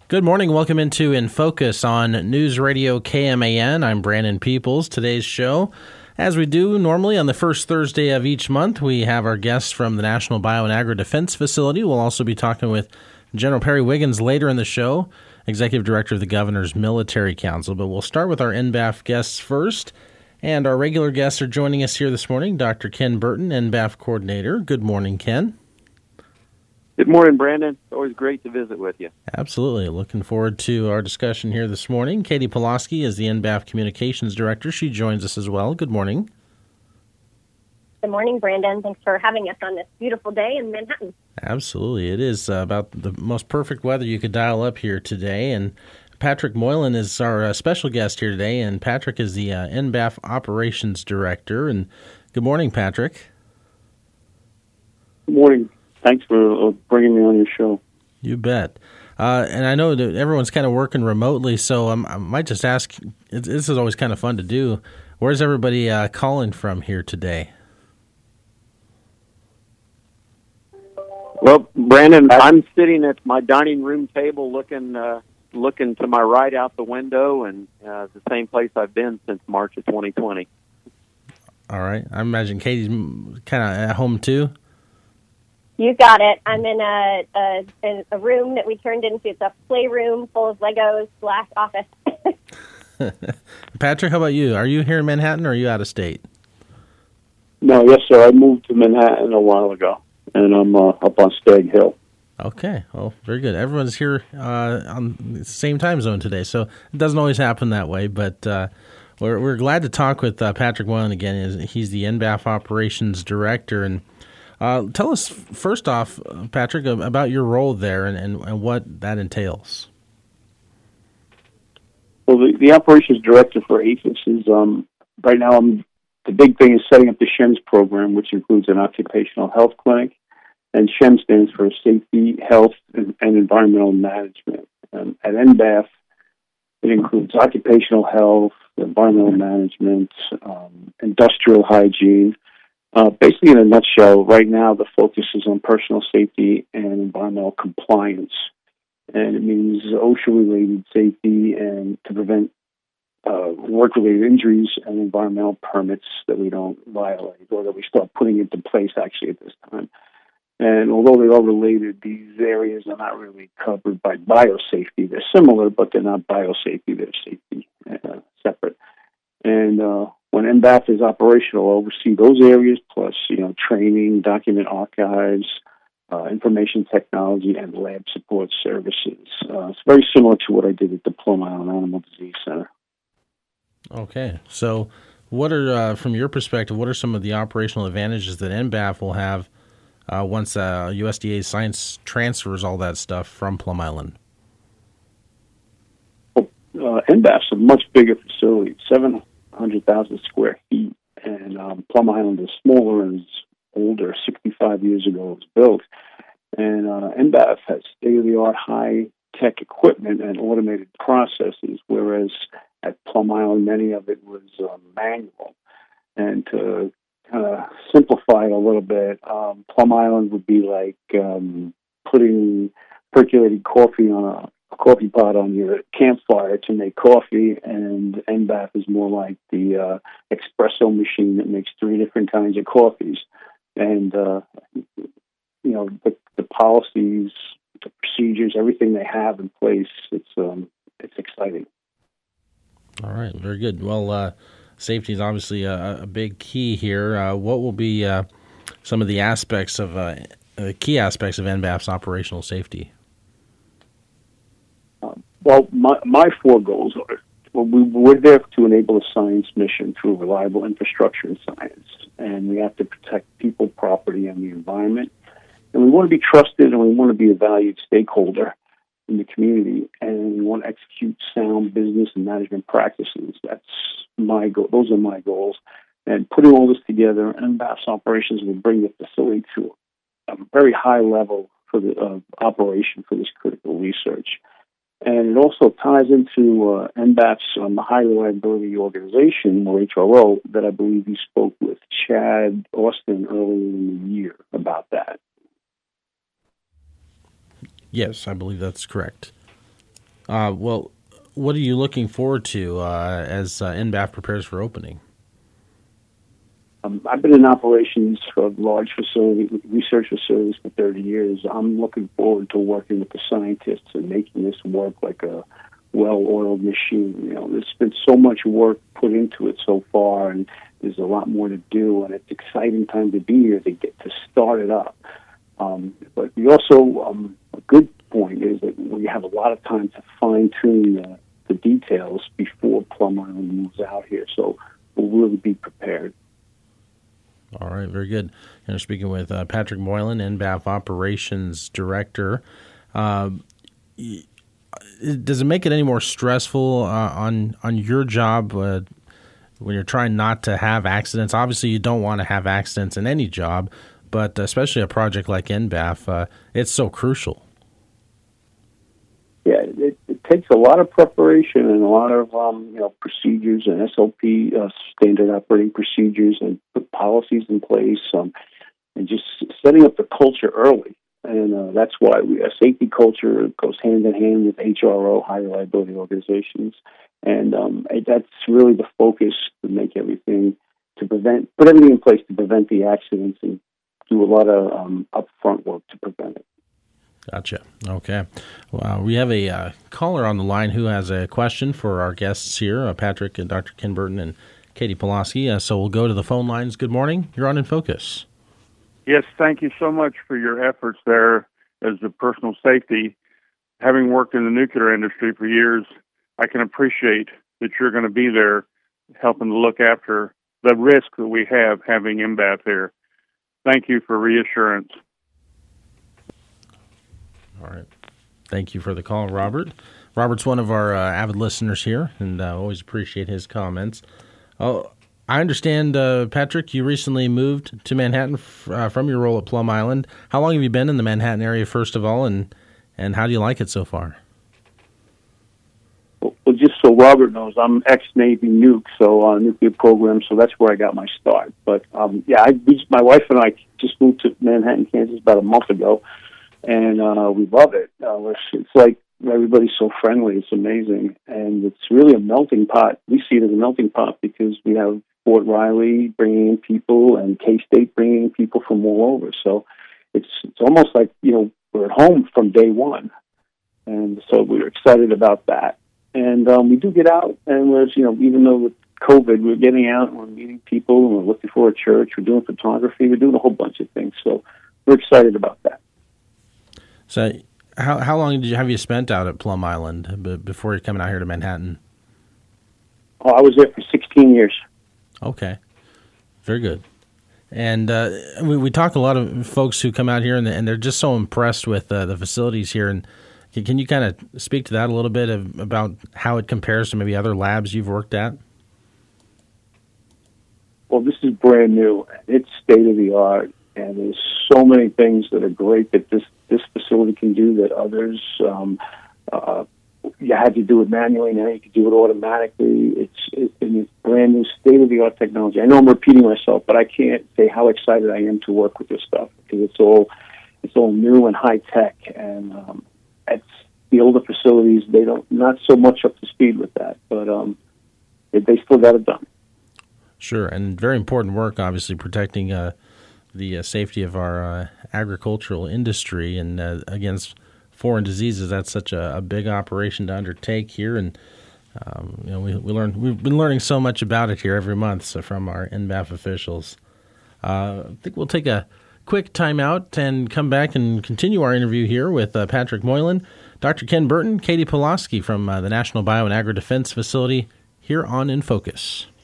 Good morning. Welcome into In Focus on News Radio KMAN. I'm Brandon Peoples. Today's show, as we do normally on the first Thursday of each month, we have our guests from the National Bio and Agri Defense Facility. We'll also be talking with General Perry Wiggins later in the show, Executive Director of the Governor's Military Council. But we'll start with our NBAF guests first. And our regular guests are joining us here this morning, Dr. Ken Burton, NBAF Coordinator. Good morning, Ken. Good morning, Brandon. It's always great to visit with you. Absolutely. Looking forward to our discussion here this morning. Katie Pulaski is the NBAF Communications Director. She joins us as well. Good morning. Good morning, Brandon. Thanks for having us on this beautiful day in Manhattan. Absolutely. It is about the most perfect weather you could dial up here today. And Patrick Moylan is our special guest here today. And Patrick is the NBAF Operations Director. And good morning, Patrick. Good morning. Thanks for bringing me on your show. You bet. And I know that everyone's kind of working remotely, so I might just ask, this is always kind of fun to do, where's everybody calling from here today? Well, Brandon, I'm sitting at my dining room table looking to my right out the window, and the same place I've been since March of 2020. All right. I imagine Katie's kind of at home too? You got it. I'm in a room that we turned into. It's a playroom full of Legos / office. Patrick, how about you? Are you here in Manhattan or are you out of state? No, yes, sir. I moved to Manhattan a while ago, and I'm up on Stag Hill. Okay. Well, very good. Everyone's here on the same time zone today, so it doesn't always happen that way, but we're glad to talk with Patrick Moylan again. He's the NBAF Operations Director, and tell us, first off, Patrick, about your role there and what that entails. Well, the operations director for APHIS is, right now, the big thing is setting up the SHEMS program, which includes an occupational health clinic, and SHEMS stands for Safety, Health, and Environmental Management. At NBAF, it includes occupational health, environmental management, industrial hygiene. Basically, in a nutshell, right now the focus is on personal safety and environmental compliance. And it means OSHA-related safety and to prevent work-related injuries and environmental permits that we don't violate or that we start putting into place actually at this time. And although they are related, these areas are not really covered by biosafety. They're similar, but they're not biosafety. They're safety separate. And when NBAF is operational, I'll oversee those areas plus, training, document archives, information technology, and lab support services. It's very similar to what I did at the Plum Island Animal Disease Center. Okay. So what are, from your perspective, what are some of the operational advantages that NBAF will have once USDA Science transfers all that stuff from Plum Island? Well, NBAF's a much bigger facility, 700,000 square feet, and Plum Island is smaller and is older. 65 years ago it was built. And NBAF has state-of-the-art high-tech equipment and automated processes, whereas at Plum Island, many of it was manual. And to kind of simplify it a little bit, Plum Island would be like putting percolated coffee on a coffee pot on your campfire to make coffee, and NBAF is more like the espresso machine that makes 3 different kinds of coffees. And the policies, the procedures, everything they have in place, it's exciting. All right, very good. Well, safety is obviously a big key here. What will be some of the aspects of key aspects of NBAF's operational safety? Well, my 4 goals are, we're there to enable a science mission through reliable infrastructure and science, and we have to protect people, property, and the environment. And we want to be trusted, and we want to be a valued stakeholder in the community, and we want to execute sound business and management practices. That's my goal. Those are my goals. And putting all this together, NBAF's operations will bring the facility to a very high level for the operation for this critical research. And it also ties into NBAF's high reliability organization, or HRO, that I believe you spoke with Chad Austin earlier in the year about that. Yes, I believe that's correct. Well, what are you looking forward to as NBAF prepares for opening? I've been in operations for large research facilities for 30 years. I'm looking forward to working with the scientists and making this work like a well-oiled machine. There's been so much work put into it so far, and there's a lot more to do, and it's an exciting time to be here to get to start it up. But we also, a good point is that we have a lot of time to fine-tune the details before Plum Island moves out here, so we'll really be prepared. All right, very good. And speaking with Patrick Moylan, NBAF Operations Director. Does it make it any more stressful on your job when you're trying not to have accidents? Obviously, you don't want to have accidents in any job, but especially a project like NBAF, it's so crucial. Yeah, it takes a lot of preparation and a lot of procedures and SOP, standard operating procedures, and put policies in place, and just setting up the culture early. And that's why a safety culture goes hand in hand with HRO, high reliability organizations, and that's really the focus to make everything put everything in place to prevent the accidents and do a lot of upfront work to prevent it. Gotcha. Okay. Well, we have a caller on the line who has a question for our guests here, Patrick and Dr. Ken Burton and Katie Pulaski. So we'll go to the phone lines. Good morning. You're on In Focus. Yes, thank you so much for your efforts there as a personal safety. Having worked in the nuclear industry for years, I can appreciate that you're going to be there helping to look after the risk that we have having NBAF here. Thank you for reassurance. All right. Thank you for the call, Robert. Robert's one of our avid listeners here, and I always appreciate his comments. Oh, I understand, Patrick, you recently moved to Manhattan from your role at Plum Island. How long have you been in the Manhattan area, first of all, and how do you like it so far? Well, just so Robert knows, I'm ex-Navy nuke, so nuclear program, so that's where I got my start. But, my wife and I just moved to Manhattan, Kansas about a month ago, and we love it. It's like everybody's so friendly. It's amazing. And it's really a melting pot. We see it as a melting pot because we have Fort Riley bringing in people and K-State bringing in people from all over. So it's almost like, we're at home from day one. And so we're excited about that. And we do get out, and even though with COVID, we're getting out and we're meeting people and we're looking for a church. We're doing photography. We're doing a whole bunch of things. So we're excited about that. So how long have you spent out at Plum Island before you're coming out here to Manhattan? Oh, I was there for 16 years. Okay. Very good. And we talk to a lot of folks who come out here, and they're just so impressed with the facilities here. And can you kind of speak to that a little bit about how it compares to maybe other labs you've worked at? Well, this is brand new. It's state-of-the-art, and there's so many things that are great that this facility can do that others, you had to do it manually. Now you can do it automatically. It's brand new, state-of-the-art technology. I know I'm repeating myself, but I can't say how excited I am to work with this stuff because it's all new and high-tech, and it's the older facilities, not so much up to speed with that, but they still got it done. Sure, and very important work, obviously, protecting the safety of our agricultural industry and against foreign diseases. That's such a big operation to undertake here, and we've been learning so much about it here every month from our NBAF officials. I think we'll take a quick time out and come back and continue our interview here with Patrick Moylan, Dr. Ken Burton, Katie Pulaski from the National Bio and Agri Defense Facility here on In Focus.